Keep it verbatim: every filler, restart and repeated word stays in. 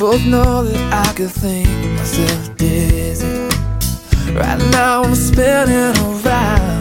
both know that I could think myself dizzy. Right now I'm spinning around.